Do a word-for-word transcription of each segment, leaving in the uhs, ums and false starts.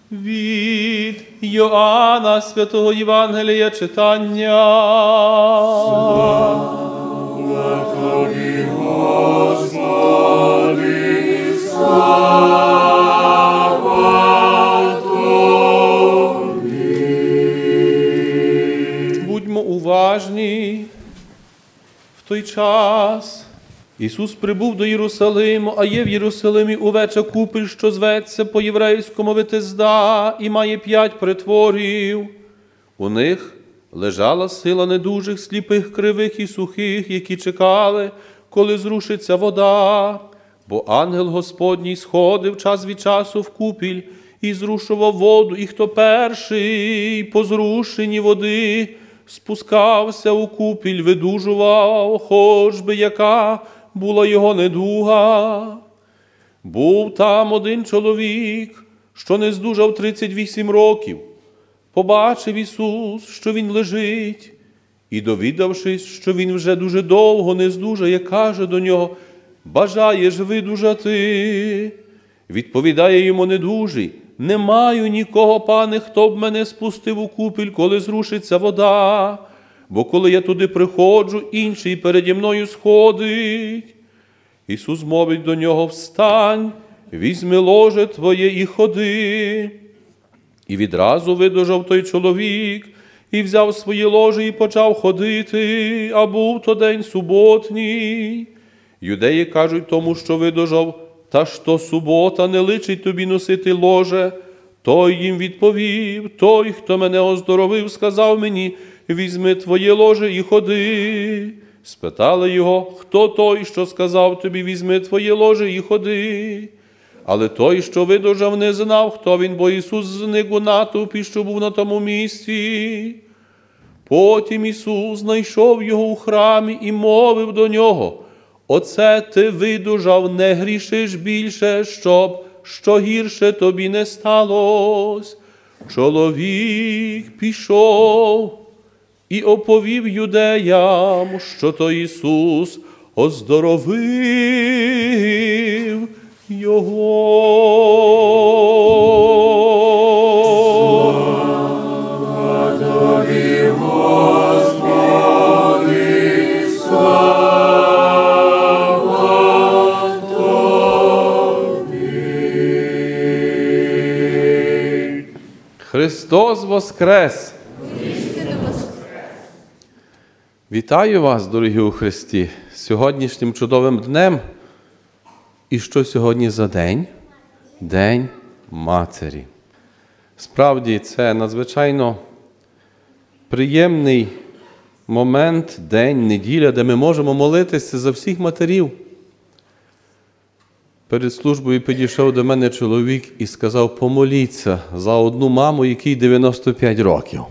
Від Йоанна Святого Євангелія читання. Слава Тобі, Господи, слава Тобі. Будьмо уважні. В той час Ісус прибув до Єрусалиму, а є в Єрусалимі увеча купель, що зветься по-єврейському Витезда, і має п'ять притворів. У них лежала сила недужих, сліпих, кривих і сухих, які чекали, коли зрушиться вода. Бо ангел Господній сходив час від часу в купіль і зрушував воду, і хто перший по зрушенні води спускався у купіль, видужував, хоч би яка була його недуга. Був там один чоловік, що не здужав тридцять вісім років. Побачив Ісус, що він лежить, і, довідавшись, що він вже дуже довго не здужає, каже до нього: «Бажаєш видужати?» Відповідає йому недужий: «Не маю нікого, пане, хто б мене спустив у купіль, коли зрушиться вода. Бо коли я туди приходжу, інший переді мною сходить». Ісус мовить до нього: «Встань, візьми ложе твоє і ходи». І відразу видужав той чоловік, і взяв своє ложе і почав ходити, а був то день суботній. Юдеї кажуть тому, що видужав: «Та ж то субота, не личить тобі носити ложе». Той їм відповів: «Той, хто мене оздоровив, сказав мені: візьми твоє ложе і ходи». Спитали його: «Хто той, що сказав тобі: візьми твоє ложе і ходи?» Але той, що видужав, не знав, хто він, бо Ісус зник у натовпі, що був на тому місці. Потім Ісус знайшов його у храмі і мовив до нього: «Оце ти видужав, не грішиш більше, щоб що гірше тобі не сталось». Чоловік пішов і оповів юдеям, що то Ісус оздоровив його. Слава Тобі, Господи, слава Тобі. Христос воскрес! Вітаю вас, дорогі у Христі, з сьогоднішнім чудовим днем. І що сьогодні за день? День Матері. Справді, це надзвичайно приємний момент, день, неділя, де ми можемо молитися за всіх матерів. Перед службою підійшов до мене чоловік і сказав: «Помоліться за одну маму, якій дев'яносто п'ять років.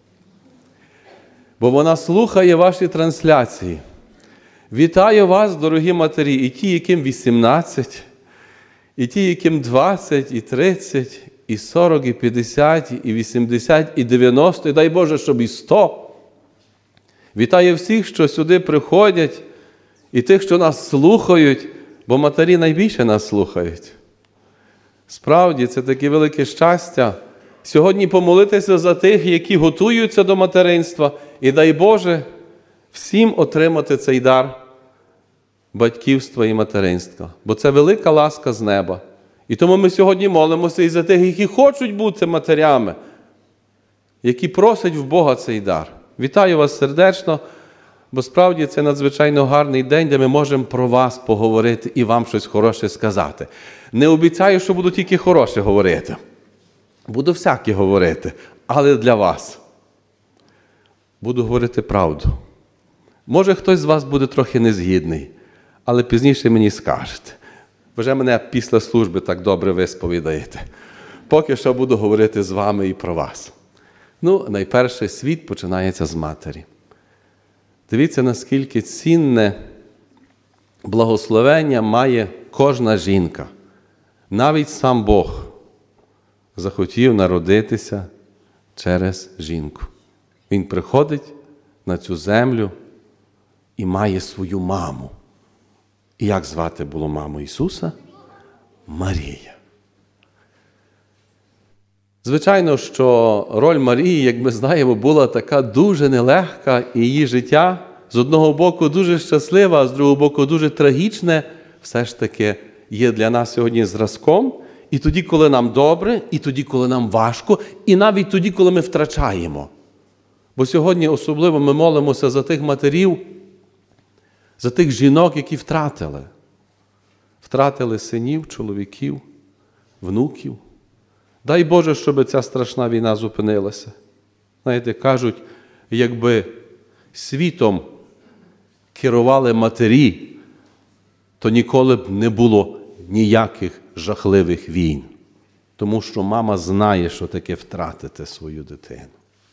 Бо вона слухає ваші трансляції». Вітаю вас, дорогі матері, і ті, яким вісімнадцять, і ті, яким двадцять, і тридцять, і сорок, і п'ятдесят, і вісімдесят, і дев'яносто, і дай Боже, щоб і сто. Вітаю всіх, що сюди приходять, і тих, що нас слухають, бо матері найбільше нас слухають. Справді, це таке велике щастя сьогодні помолитися за тих, які готуються до материнства, і дай Боже всім отримати цей дар батьківства і материнства. Бо це велика ласка з неба. І тому ми сьогодні молимося і за тих, які хочуть бути матерями, які просять в Бога цей дар. Вітаю вас сердечно, бо справді це надзвичайно гарний день, де ми можемо про вас поговорити і вам щось хороше сказати. Не обіцяю, що буду тільки хороше говорити. Буду всяке говорити, але для вас. Буду говорити правду. Може, хтось з вас буде трохи незгідний, але пізніше мені скажете. Вже мене після служби так добре висповідаєте. Поки що буду говорити з вами і про вас. Ну, найперше, світ починається з матері. Дивіться, наскільки цінне благословення має кожна жінка. Навіть сам Бог захотів народитися через жінку. Він приходить на цю землю і має свою маму. І як звати було маму Ісуса? Марія. Звичайно, що роль Марії, як ми знаємо, була така дуже нелегка, і її життя з одного боку дуже щасливе, а з другого боку дуже трагічне, все ж таки є для нас сьогодні зразком. І тоді, коли нам добре, і тоді, коли нам важко, і навіть тоді, коли ми втрачаємо. Бо сьогодні особливо ми молимося за тих матерів, за тих жінок, які втратили. Втратили синів, чоловіків, внуків. Дай Боже, щоб ця страшна війна зупинилася. Знаєте, кажуть, якби світом керували матері, то ніколи б не було ніяких жахливих війн. Тому що мама знає, що таке втратити свою дитину.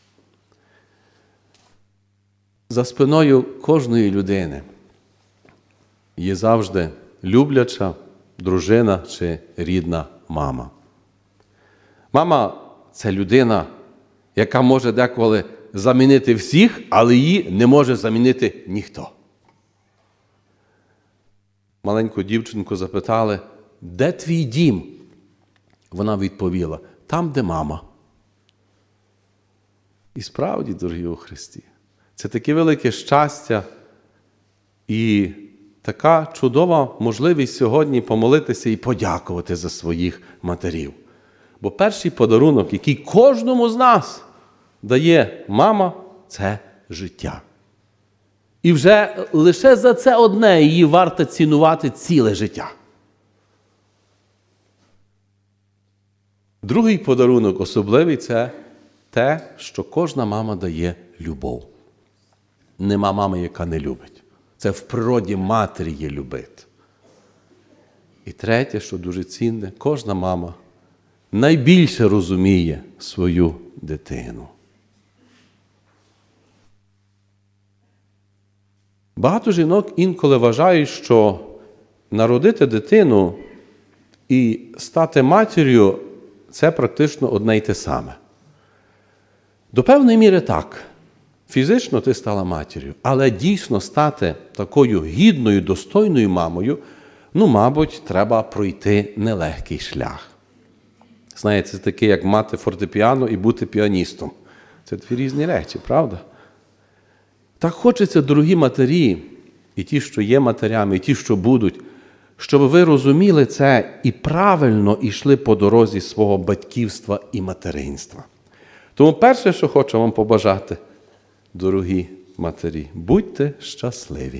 За спиною кожної людини є завжди любляча дружина чи рідна мама. Мама – це людина, яка може деколи замінити всіх, але її не може замінити ніхто. Маленьку дівчинку запитали, де твій дім? Вона відповіла, там, де мама. І справді, дорогі у Христі, це таке велике щастя і така чудова можливість сьогодні помолитися і подякувати за своїх матерів. Бо перший подарунок, який кожному з нас дає мама, це життя. І вже лише за це одне її варто цінувати ціле життя. Другий подарунок особливий – це те, що кожна мама дає любов. Нема мами, яка не любить. Це в природі матері є любити. І третє, що дуже цінне, кожна мама найбільше розуміє свою дитину. Багато жінок інколи вважають, що народити дитину і стати матір'ю – це практично одне й те саме. До певної міри так. Фізично ти стала матір'ю, але дійсно стати такою гідною, достойною мамою, ну, мабуть, треба пройти нелегкий шлях. Знаєте, це таке, як мати фортепіано і бути піаністом. Це дві різні речі, правда? Так хочеться, дорогі матері, і ті, що є матерями, і ті, що будуть, щоб ви розуміли це і правильно йшли по дорозі свого батьківства і материнства. Тому перше, що хочу вам побажати, дорогі матері, будьте щасливі.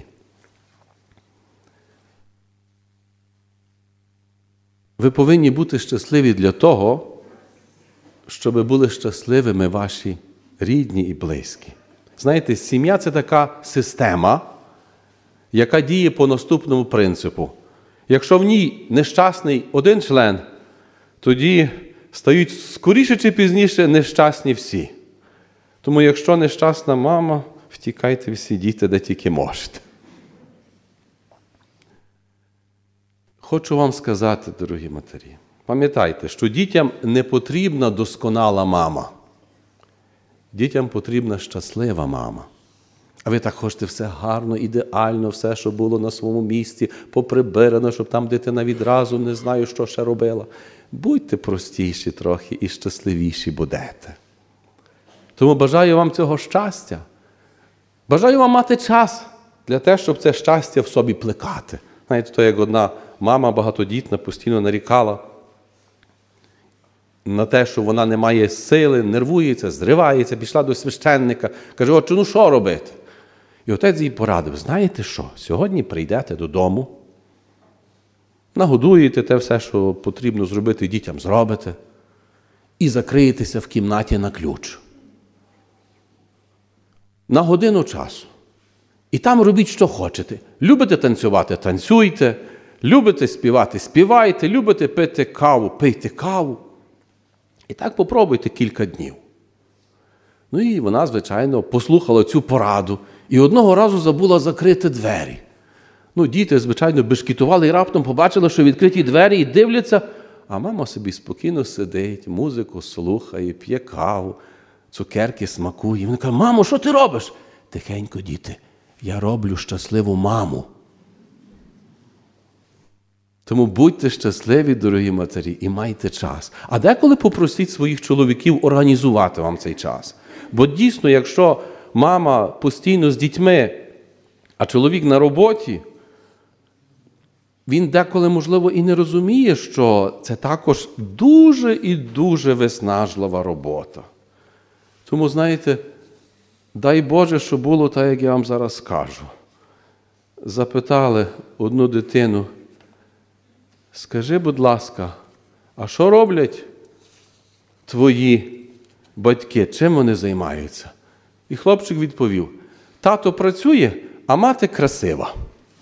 Ви повинні бути щасливі для того, щоб були щасливими ваші рідні і близькі. Знаєте, сім'я – це така система, яка діє по наступному принципу. Якщо в ній нещасний один член, тоді стають скоріше чи пізніше нещасні всі. Тому якщо нещасна мама, втікайте всі діти, де тільки можете. Хочу вам сказати, дорогі матері, пам'ятайте, що дітям не потрібна досконала мама. Дітям потрібна щаслива мама. А ви так хочете все гарно, ідеально, все, що було на своєму місці, поприбирано, щоб там дитина відразу не знаю, що ще робила. Будьте простіші трохи і щасливіші будете. Тому бажаю вам цього щастя. Бажаю вам мати час для того, щоб це щастя в собі плекати. Знаєте, то як одна мама багатодітна постійно нарікала на те, що вона не має сили, нервується, зривається, пішла до священника, каже, отче, ну що робити? І отець їй порадив, знаєте що, сьогодні прийдете додому, нагодуєте те все, що потрібно зробити дітям, зробите, і закриєтеся в кімнаті на ключ. На годину часу. І там робіть, що хочете. Любите танцювати – танцюйте, любите співати – співайте, любите пити каву – пийте каву. І так попробуйте кілька днів. Ну і вона, звичайно, послухала цю пораду і одного разу забула закрити двері. Ну, діти, звичайно, бешкетували і раптом побачили, що відкриті двері і дивляться, а мама собі спокійно сидить, музику слухає, п'є каву, цукерки смакує. Вона каже, мамо, що ти робиш? Тихенько, діти, я роблю щасливу маму. Тому будьте щасливі, дорогі матері, і майте час. А деколи попросіть своїх чоловіків організувати вам цей час. Бо дійсно, якщо мама постійно з дітьми, а чоловік на роботі, він деколи, можливо, і не розуміє, що це також дуже і дуже виснажлива робота. Тому, знаєте, дай Боже, що було так, як я вам зараз скажу. Запитали одну дитину: скажи, будь ласка, а що роблять твої батьки? Чим вони займаються? І хлопчик відповів: тато працює, а мати красива.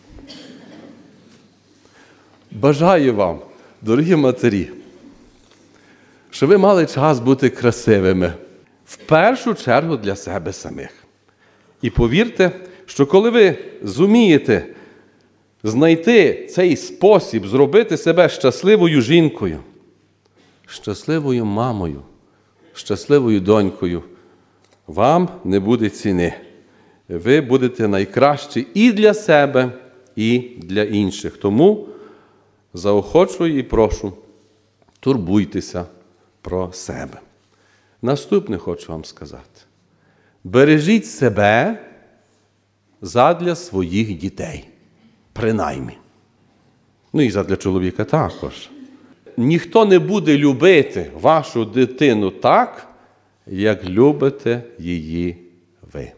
Бажаю вам, дорогі матері, щоб ви мали час бути красивими. В першу чергу для себе самих. І повірте, що коли ви зумієте знайти цей спосіб зробити себе щасливою жінкою, щасливою мамою, щасливою донькою, вам не буде ціни. Ви будете найкращі і для себе, і для інших. Тому заохочую і прошу, турбуйтеся про себе. Наступне хочу вам сказати. Бережіть себе задля своїх дітей. Принаймні. Ну і задля чоловіка також. Ніхто не буде любити вашу дитину так, як любите її ви.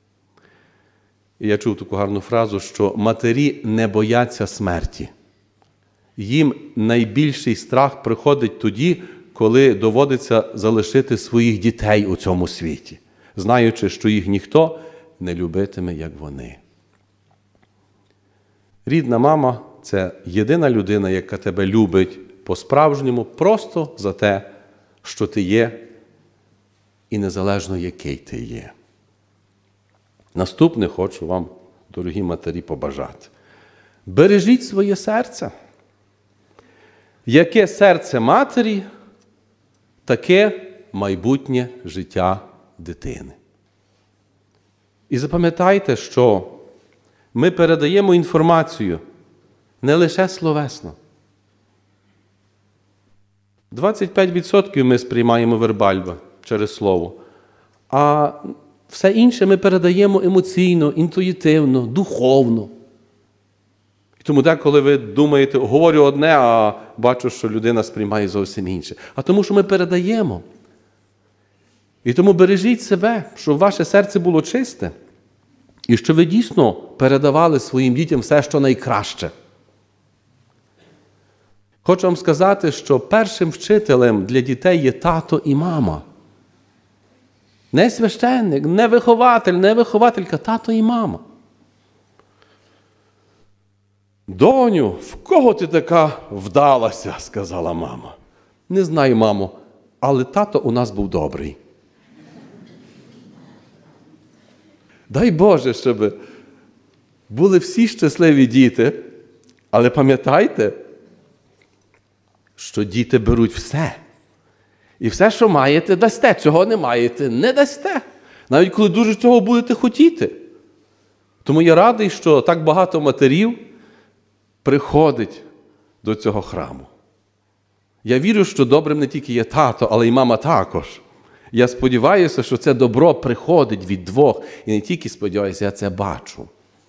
І я чув таку гарну фразу, що матері не бояться смерті. Їм найбільший страх приходить тоді, коли доводиться залишити своїх дітей у цьому світі, знаючи, що їх ніхто не любитиме, як вони. Рідна мама – це єдина людина, яка тебе любить по-справжньому, просто за те, що ти є, і незалежно, який ти є. Наступне хочу вам, дорогі матері, побажати. Бережіть своє серце. Яке серце матері, таке майбутнє життя дитини. І запам'ятайте, що ми передаємо інформацію не лише словесно. двадцять п'ять відсотків ми сприймаємо вербально через слово, а все інше ми передаємо емоційно, інтуїтивно, духовно. І тому деколи ви думаєте, говорю одне, а бачу, що людина сприймає зовсім інше. А тому, що ми передаємо. І тому бережіть себе, щоб ваше серце було чисте. І що ви дійсно передавали своїм дітям все, що найкраще. Хочу вам сказати, що першим вчителем для дітей є тато і мама. Не священник, не вихователь, не вихователька, тато і мама. «Доню, в кого ти така вдалася?» – сказала мама. «Не знаю, мамо, але тато у нас був добрий». Дай Боже, щоб були всі щасливі діти, але пам'ятайте, що діти беруть все. І все, що маєте, дасте. Чого не маєте, не дасте. Навіть коли дуже цього будете хотіти. Тому я радий, що так багато матерів приходить до цього храму. Я вірю, що добрим не тільки є тато, але й мама також. Я сподіваюся, що це добро приходить від двох. І не тільки сподіваюся, я це бачу.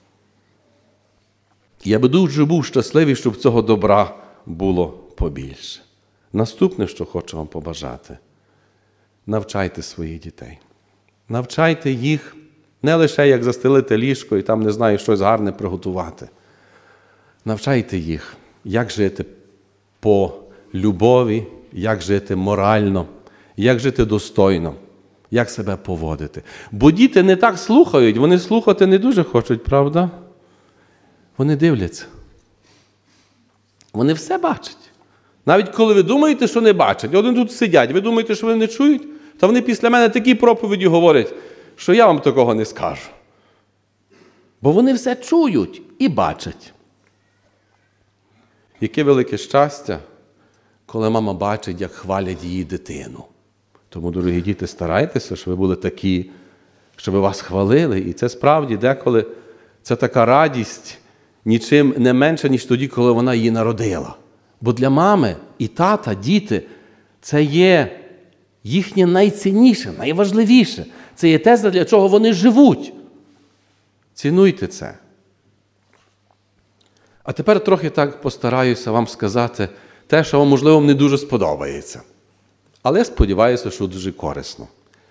Я би дуже був щасливий, щоб цього добра було побільше. Наступне, що хочу вам побажати. Навчайте своїх дітей. Навчайте їх не лише як застелити ліжко і там, не знаю, щось гарне приготувати. Навчайте їх, як жити по любові, як жити морально, як жити достойно, як себе поводити. Бо діти не так слухають, вони слухати не дуже хочуть, правда? Вони дивляться. Вони все бачать. Навіть коли ви думаєте, що не бачать, один тут сидять, ви думаєте, що вони не чують, та вони після мене такі проповіді говорять, що я вам такого не скажу. Бо вони все чують і бачать. Яке велике щастя, коли мама бачить, як хвалять її дитину. Тому, дорогі діти, старайтеся, щоб ви були такі, щоб вас хвалили. І це справді деколи це така радість нічим не менша, ніж тоді, коли вона її народила. Бо для мами і тата, діти – це є їхнє найцінніше, найважливіше. Це є те, для чого вони живуть. Цінуйте це. А тепер трохи так постараюся вам сказати те, що вам, можливо, не дуже сподобається. Але сподіваюся, що дуже корисно.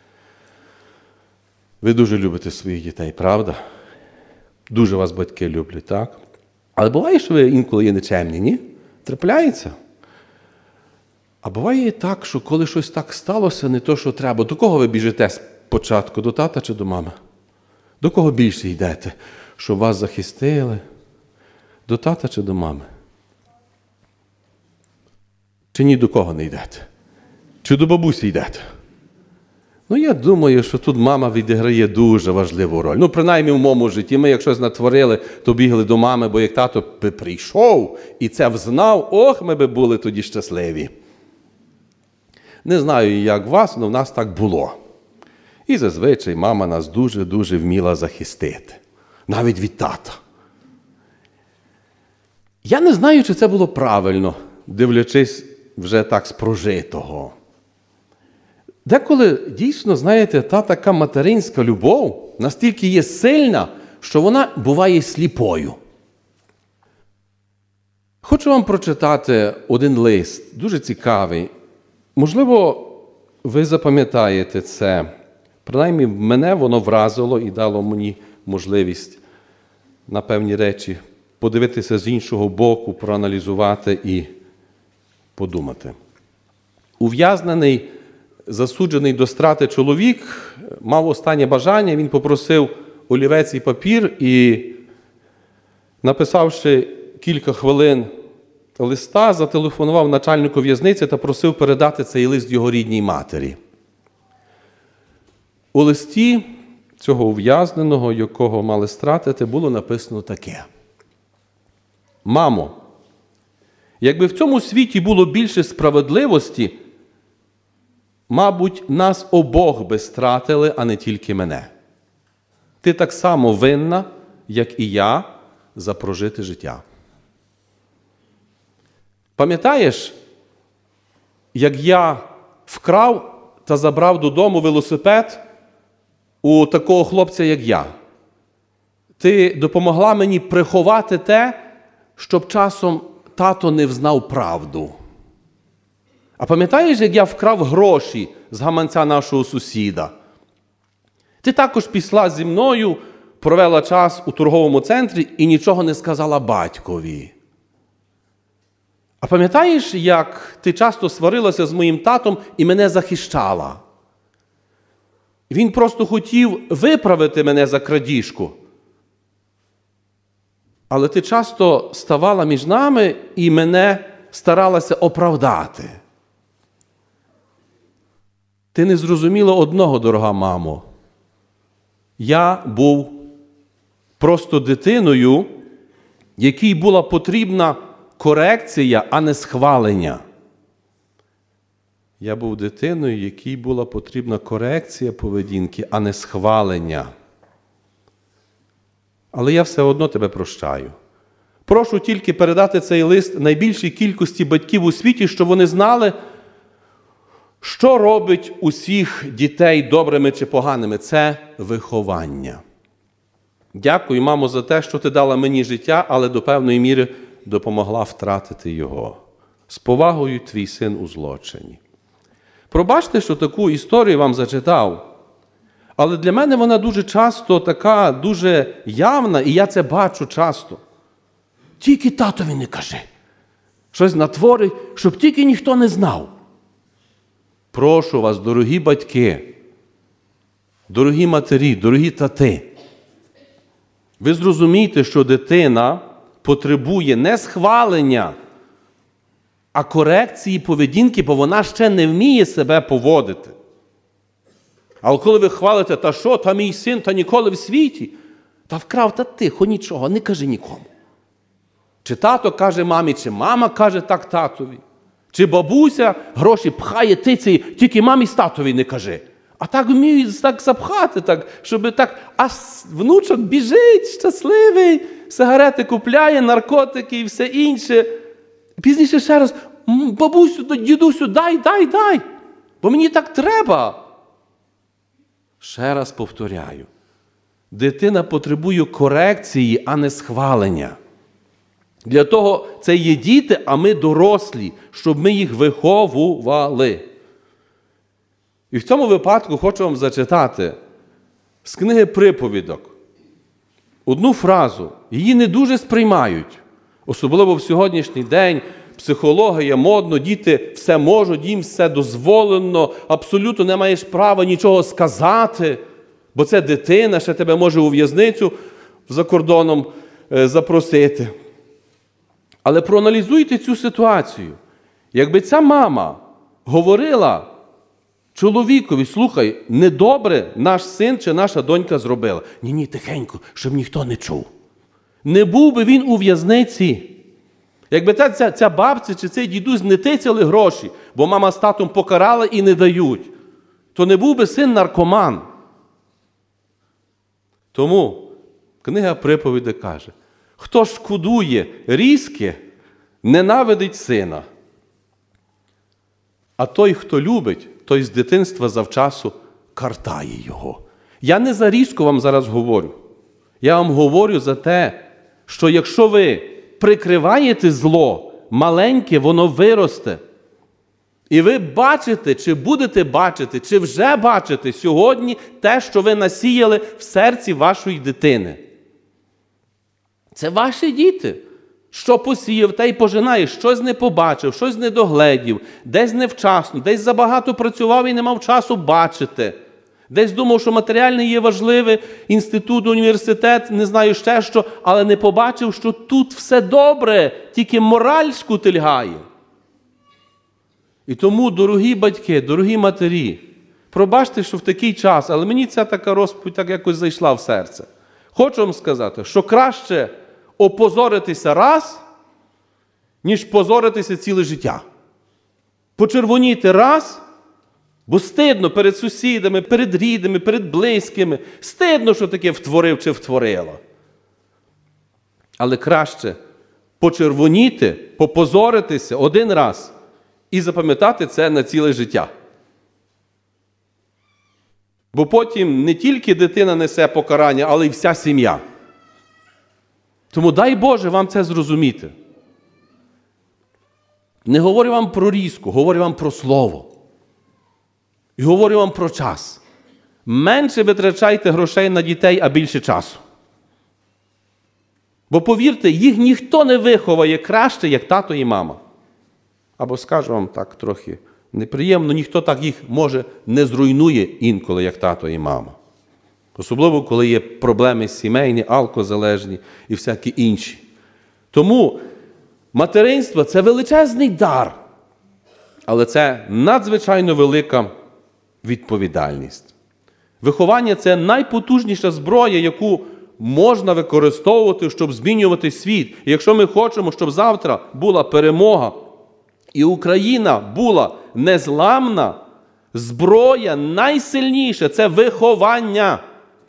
Ви дуже любите своїх дітей, правда? Дуже вас батьки люблять, так? Але буває, що ви інколи є нечемні, ні? Трапляється. А буває і так, що коли щось так сталося, не то, що треба. До кого ви біжите спочатку? До тата чи до мами? До кого більше йдете? Щоб вас захистили? До тата чи до мами? Чи ні до кого не йдете? Чи до бабусі йдете? Ну, я думаю, що тут мама відіграє дуже важливу роль. Ну, принаймні в моєму житті. Ми, як щось натворили, то бігли до мами, бо як тато би прийшов і це взнав, ох, ми би були тоді щасливі. Не знаю, як вас, але в нас так було. І зазвичай мама нас дуже-дуже вміла захистити. Навіть від тата. Я не знаю, чи це було правильно, дивлячись вже так з прожитого. Деколи, дійсно, знаєте, та така материнська любов настільки є сильна, що вона буває сліпою. Хочу вам прочитати один лист, дуже цікавий. Можливо, ви запам'ятаєте це. Принаймні, мене воно вразило і дало мені можливість на певні речі подивитися з іншого боку, проаналізувати і подумати. Ув'язнений, засуджений до страти чоловік мав останнє бажання, він попросив олівець і папір і, написавши кілька хвилин листа, зателефонував начальнику в'язниці та просив передати цей лист його рідній матері. У листі цього ув'язненого, якого мали стратити, було написано таке. «Мамо, якби в цьому світі було більше справедливості, мабуть, нас обох би стратили, а не тільки мене. Ти так само винна, як і я, за прожите життя». Пам'ятаєш, як я вкрав та забрав додому велосипед у такого хлопця, як я? Ти допомогла мені приховати те, щоб часом тато не взнав правду. А пам'ятаєш, як я вкрав гроші з гаманця нашого сусіда? Ти також пішла зі мною, провела час у торговому центрі і нічого не сказала батькові. А пам'ятаєш, як ти часто сварилася з моїм татом і мене захищала? Він просто хотів виправити мене за крадіжку. Але ти часто ставала між нами і мене старалася оправдати. Ти не зрозуміла одного, дорога мамо. Я був просто дитиною, якій була потрібна корекція, а не схвалення. Я був дитиною, якій була потрібна корекція поведінки, а не схвалення. Але я все одно тебе прощаю. Прошу тільки передати цей лист найбільшій кількості батьків у світі, щоб вони знали, що робить усіх дітей добрими чи поганими. Це виховання. Дякую, мамо, за те, що ти дала мені життя, але до певної міри допомогла втратити його. З повагою, твій син у злочині. Пробачте, що таку історію вам зачитав, але для мене вона дуже часто така, дуже явна, і я це бачу часто. Тільки татові не кажи. Щось натворить, щоб тільки ніхто не знав. Прошу вас, дорогі батьки, дорогі матері, дорогі тати, ви зрозумійте, що дитина потребує не схвалення, а корекції поведінки, бо вона ще не вміє себе поводити. Але коли ви хвалите, та що, та мій син, та ніколи в світі, та вкрав, та тихо, нічого, не кажи нікому. Чи тато каже мамі, чи мама каже так татові. Чи бабуся гроші пхає, тицяє, тільки мамі з татові не кажи. А так вміють так запхати, так, щоб так, аж внучок біжить, щасливий, сигарети купляє, наркотики і все інше. Пізніше ще раз, бабусю, дідусю, дай, дай, дай, бо мені так треба. Ще раз повторяю, дитина потребує корекції, а не схвалення. Для того це є діти, а ми дорослі, щоб ми їх виховували. І в цьому випадку хочу вам зачитати з книги «Приповідок» одну фразу. Її не дуже сприймають. Особливо в сьогоднішній день психологія, модно, діти все можуть, їм все дозволено, абсолютно не маєш права нічого сказати, бо це дитина, ще тебе може у в'язницю за кордоном запросити. Але проаналізуйте цю ситуацію. Якби ця мама говорила чоловікові, слухай, недобре наш син чи наша донька зробила. Ні-ні, тихенько, щоб ніхто не чув. Не був би він у в'язниці. Якби ця, ця, ця бабця чи цей дідусь не тицяли гроші, бо мама з татом покарала і не дають, то не був би син наркоман. Тому книга «Приповіді» каже, хто шкодує різки, ненавидить сина. А той, хто любить, той з дитинства завчасу картає його. Я не за різко вам зараз говорю. Я вам говорю за те, що якщо ви прикриваєте зло, маленьке, воно виросте. І ви бачите, чи будете бачити, чи вже бачите сьогодні те, що ви насіяли в серці вашої дитини. Це ваші діти. Що посіяв, те й пожинає, щось не побачив, щось не догледів, десь невчасно, десь забагато працював і не мав часу бачити. Десь думав, що матеріальне є важливе, інститут, університет, не знаю ще що, але не побачив, що тут все добре, тільки мораль шкутильгає. І тому, дорогі батьки, дорогі матері, пробачте, що в такий час, але мені ця така розповідь так якось зайшла в серце. Хочу вам сказати, що краще опозоритися раз, ніж позоритися ціле життя. Почервоніти раз, бо стидно перед сусідами, перед рідними, перед близькими. Стидно, що таке втворив чи втворила. Але краще почервоніти, попозоритися один раз і запам'ятати це на ціле життя. Бо потім не тільки дитина несе покарання, але й вся сім'я. Тому дай Боже вам це зрозуміти. Не говорю вам про різку, говорю вам про слово. І говорю вам про час. Менше витрачайте грошей на дітей, а більше часу. Бо повірте, їх ніхто не виховає краще, як тато і мама. Або скажу вам так трохи неприємно, ніхто так їх, може, не зруйнує інколи, як тато і мама. Особливо, коли є проблеми сімейні, алкозалежні і всякі інші. Тому материнство – це величезний дар, але це надзвичайно велика відповідальність. Виховання – це найпотужніша зброя, яку можна використовувати, щоб змінювати світ. І якщо ми хочемо, щоб завтра була перемога, і Україна була незламна, зброя найсильніша – це виховання.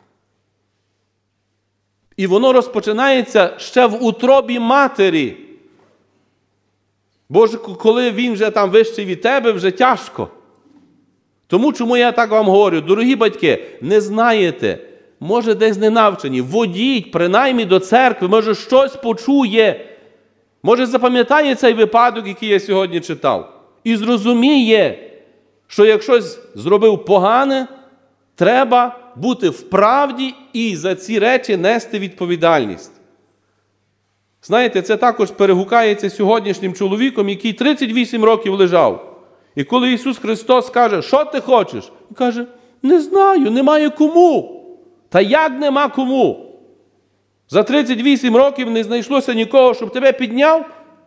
І воно розпочинається ще в утробі матері. Бо ж коли він вже там вищий від тебе, вже тяжко. Тому чому я так вам говорю, дорогі батьки, не знаєте, може десь не навчені, водіть принаймні до церкви, може щось почує, може запам'ятає цей випадок, який я сьогодні читав, і зрозуміє, що як щось зробив погане, треба бути в правді і за ці речі нести відповідальність. Знаєте, це також перегукається сьогоднішнім чоловіком, який тридцять вісім років лежав. І коли Ісус Христос каже, що ти хочеш? Він каже, не знаю, немає кому. Та як нема кому? За тридцять вісім років не знайшлося нікого, щоб тебе підняв?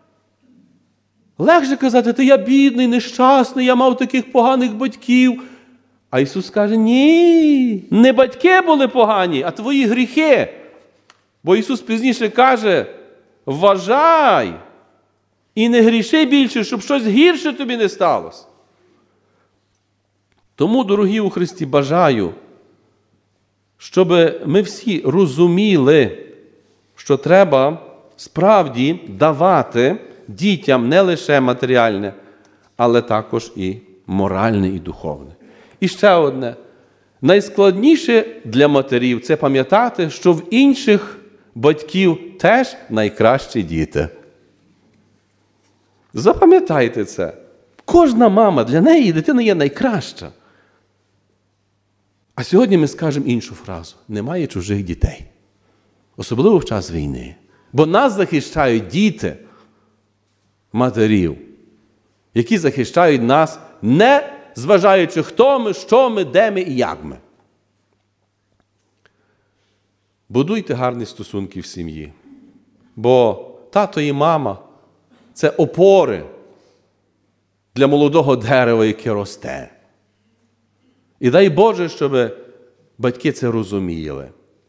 Легше казати, ти я бідний, нещасний, я мав таких поганих батьків. А Ісус каже, ні, не батьки були погані, а твої гріхи. Бо Ісус пізніше каже, вважай і не гріши більше, щоб щось гірше тобі не сталося. Тому, дорогі у Христі, бажаю, щоб ми всі розуміли, що треба справді давати дітям не лише матеріальне, але також і моральне, і духовне. І ще одне. Найскладніше для матерів – це пам'ятати, що в інших батьків теж найкращі діти. Запам'ятайте це. Кожна мама, для неї дитина є найкраща. А сьогодні ми скажемо іншу фразу. Немає чужих дітей. Особливо в час війни. Бо нас захищають діти матерів, які захищають нас, не зважаючи, хто ми, що ми, де ми і як ми. Будуйте гарні стосунки в сім'ї. Бо тато і мама – це опори для молодого дерева, яке росте. І дай Боже, щоб батьки це розуміли.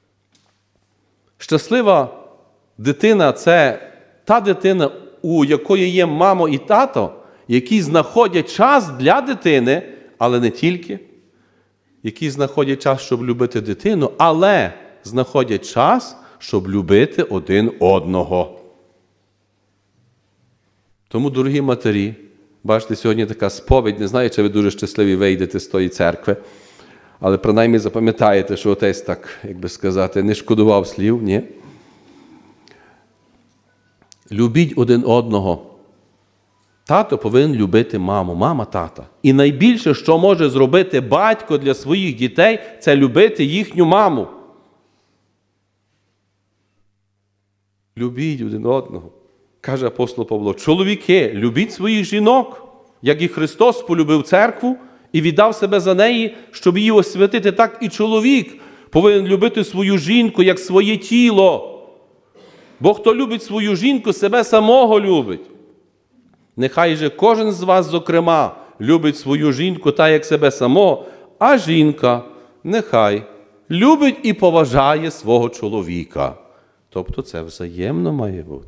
Щаслива дитина – це та дитина, у якої є мамо і тато, які знаходять час для дитини, але не тільки, які знаходять час, щоб любити дитину, але знаходять час, щоб любити один одного. Тому, дорогі матері, бачите, сьогодні така сповідь, не знаю, чи ви дуже щасливі вийдете з тої церкви, але принаймні запам'ятаєте, що отець так, як би сказати, не шкодував слів, ні? Любіть один одного. Тато повинен любити маму, мама – тата. І найбільше, що може зробити батько для своїх дітей, це любити їхню маму. Любіть один одного. Каже апостол Павло, чоловіки, любіть своїх жінок, як і Христос полюбив церкву і віддав себе за неї, щоб її освятити, так і чоловік повинен любити свою жінку, як своє тіло. Бо хто любить свою жінку, себе самого любить. Нехай же кожен з вас, зокрема, любить свою жінку так, як себе самого, а жінка нехай любить і поважає свого чоловіка. Тобто це взаємно має бути.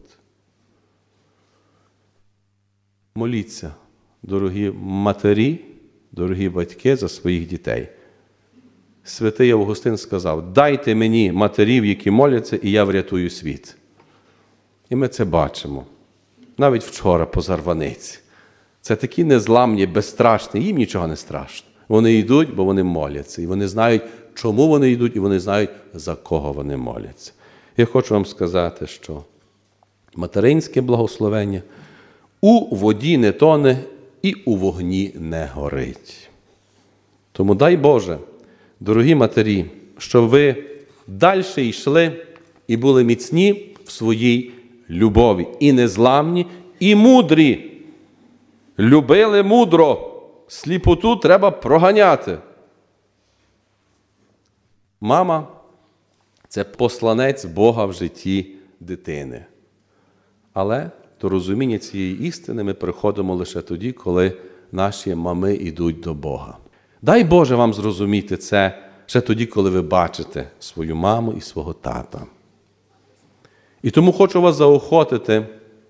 Моліться, дорогі матері, дорогі батьки, за своїх дітей. Святий Августин сказав, дайте мені матерів, які моляться, і я врятую світ. І ми це бачимо. Навіть вчора по Зарваниці. Це такі незламні, безстрашні, їм нічого не страшно. Вони йдуть, бо вони моляться. І вони знають, чому вони йдуть, і вони знають, за кого вони моляться. Я хочу вам сказати, що материнське благословення у воді не тоне і у вогні не горить. Тому дай Боже, дорогі матері, щоб ви далі йшли і були міцні в своїй любові. І незламні, і мудрі. Любили мудро. Сліпоту треба проганяти. Мама – це посланець Бога в житті дитини. Але до розуміння цієї істини ми приходимо лише тоді, коли наші мами йдуть до Бога. Дай Боже вам зрозуміти це ще тоді, коли ви бачите свою маму і свого тата. І тому хочу вас заохотити,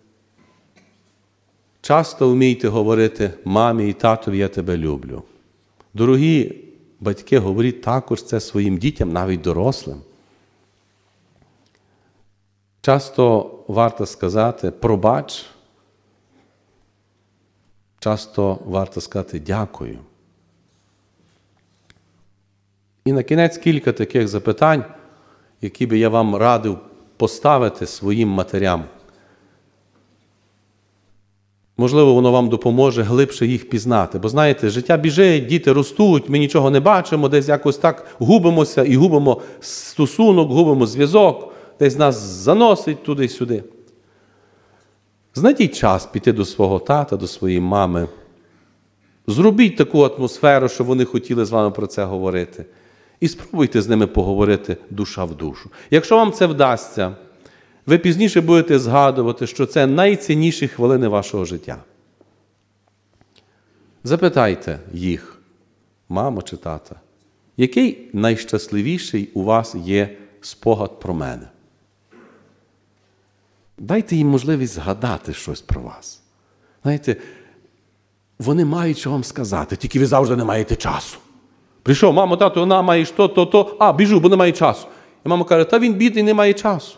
часто вмійте говорити мамі і татові, я тебе люблю. Дорогі батьки, говоріть також це своїм дітям, навіть дорослим. Часто варто сказати пробач, часто варто сказати дякую. І на кінець кілька таких запитань, які би я вам радив поставити своїм матерям. Можливо, воно вам допоможе глибше їх пізнати. Бо, знаєте, життя біжить, діти ростуть, ми нічого не бачимо, десь якось так губимося і губимо стосунок, губимо зв'язок, десь нас заносить туди-сюди. Знайдіть час піти до свого тата, до своєї мами. Зробіть таку атмосферу, щоб вони хотіли з вами про це говорити. І спробуйте з ними поговорити душа в душу. Якщо вам це вдасться, ви пізніше будете згадувати, що це найцінніші хвилини вашого життя. Запитайте їх, мамо чи тата, який найщасливіший у вас є спогад про мене? Дайте їм можливість згадати щось про вас. Знаєте, вони мають що вам сказати, тільки ви завжди не маєте часу. Прийшов, мамо, тато, вона маєш то, то, то, а, біжу, бо немає часу. І мама каже, та він бідний, не має часу.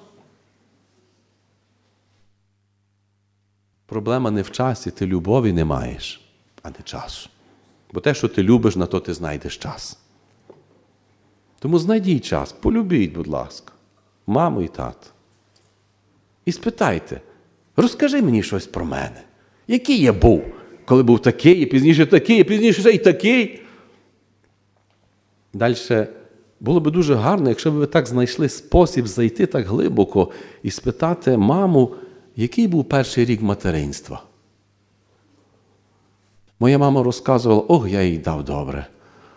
Проблема не в часі, ти любові не маєш, а не часу. Бо те, що ти любиш, на то ти знайдеш час. Тому знайдіть час, полюбіть, будь ласка, маму і тата. І спитайте, розкажи мені щось про мене. Який я був, коли був такий, і пізніше такий, і пізніше ще й такий. Далі, було б дуже гарно, якщо б ви так знайшли спосіб зайти так глибоко і спитати маму, який був перший рік материнства. Моя мама розказувала, ох, я їй дав добре.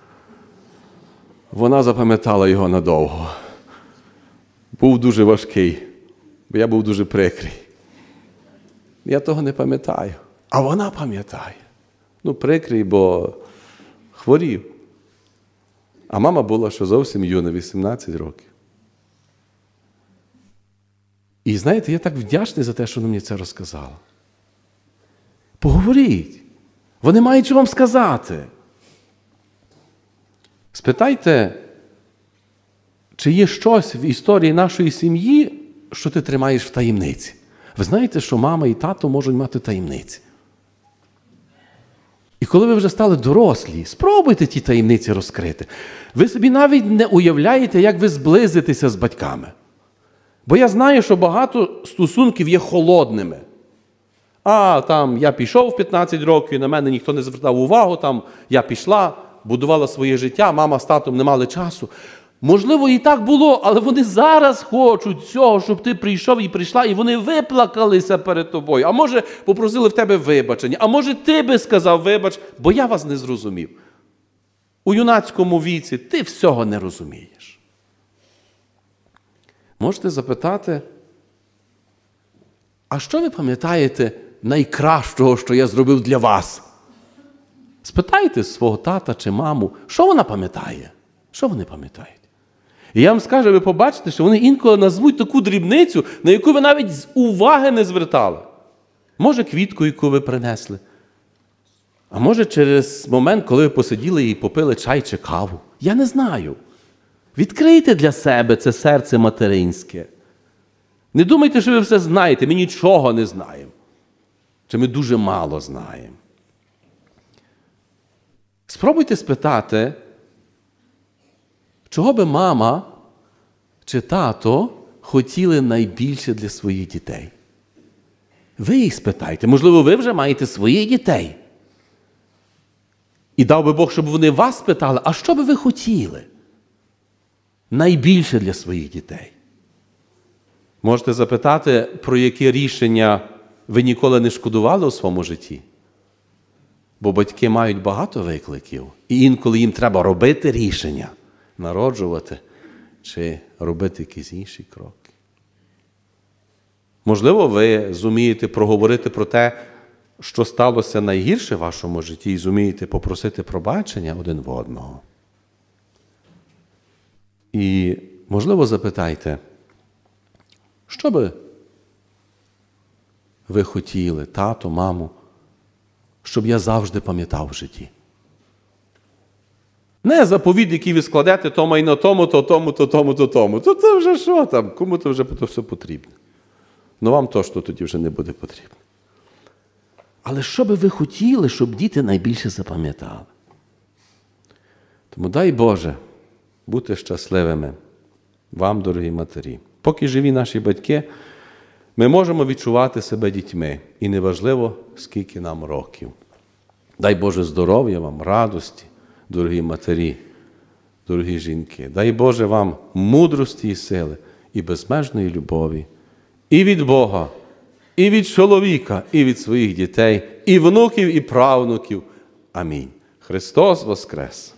Вона запам'ятала його надовго. Був дуже важкий, бо я був дуже прикрий. Я того не пам'ятаю, а вона пам'ятає. Ну, прикрий, бо хворів. А мама була, що зовсім юна, вісімнадцять років. І знаєте, я так вдячний за те, що вона мені це розказала. Поговоріть. Вони мають що вам сказати. Спитайте, чи є щось в історії нашої сім'ї, що ти тримаєш в таємниці. Ви знаєте, що мама і тато можуть мати таємниці. І коли ви вже стали дорослі, спробуйте ті таємниці розкрити. Ви собі навіть не уявляєте, як ви зблизитеся з батьками. Бо я знаю, що багато стосунків є холодними. А, там, я пішов в п'ятнадцять років, і на мене ніхто не звертав увагу, там, я пішла, будувала своє життя, мама з татом не мали часу. Можливо, і так було, але вони зараз хочуть цього, щоб ти прийшов і прийшла, і вони виплакалися перед тобою. А може, попросили в тебе вибачення, а може, ти би сказав вибач, бо я вас не зрозумів. У юнацькому віці ти всього не розумієш. Можете запитати, а що ви пам'ятаєте найкращого, що я зробив для вас? Спитайте свого тата чи маму, що вона пам'ятає? Що вони пам'ятають? І я вам скажу, ви побачите, що вони інколи назвуть таку дрібницю, на яку ви навіть уваги не звертали. Може, квітку, яку ви принесли. А може, через момент, коли ви посиділи і попили чай чи каву. Я не знаю. Відкрийте для себе це серце материнське. Не думайте, що ви все знаєте. Ми нічого не знаємо. Чи ми дуже мало знаємо. Спробуйте спитати, чого би мама чи тато хотіли найбільше для своїх дітей? Ви їх спитайте. Можливо, ви вже маєте своїх дітей. І дав би Бог, щоб вони вас спитали, а що би ви хотіли найбільше для своїх дітей? Можете запитати, про яке рішення ви ніколи не шкодували у своєму житті? Бо батьки мають багато викликів. І інколи їм треба робити рішення. Народжувати чи робити якісь інші кроки. Можливо, ви зумієте проговорити про те, що сталося найгірше в вашому житті, і зумієте попросити пробачення один в одного. І, можливо, запитайте, що би ви хотіли, тато, маму, щоб я завжди пам'ятав в житті? Не заповідь, який ви складете, то майно тому, то тому, то тому, то тому. То це вже що там? Кому то вже то все потрібно. Ну вам то, що тоді вже не буде потрібно. Але що би ви хотіли, щоб діти найбільше запам'ятали? Тому дай Боже бути щасливими вам, дорогі матері. Поки живі наші батьки, ми можемо відчувати себе дітьми. І неважливо, скільки нам років. Дай Боже здоров'я вам, радості, дорогі матері, дорогі жінки. Дай Боже вам мудрості і сили, і безмежної любові. І від Бога, і від чоловіка, і від своїх дітей, і внуків, і правнуків. Амінь. Христос воскрес!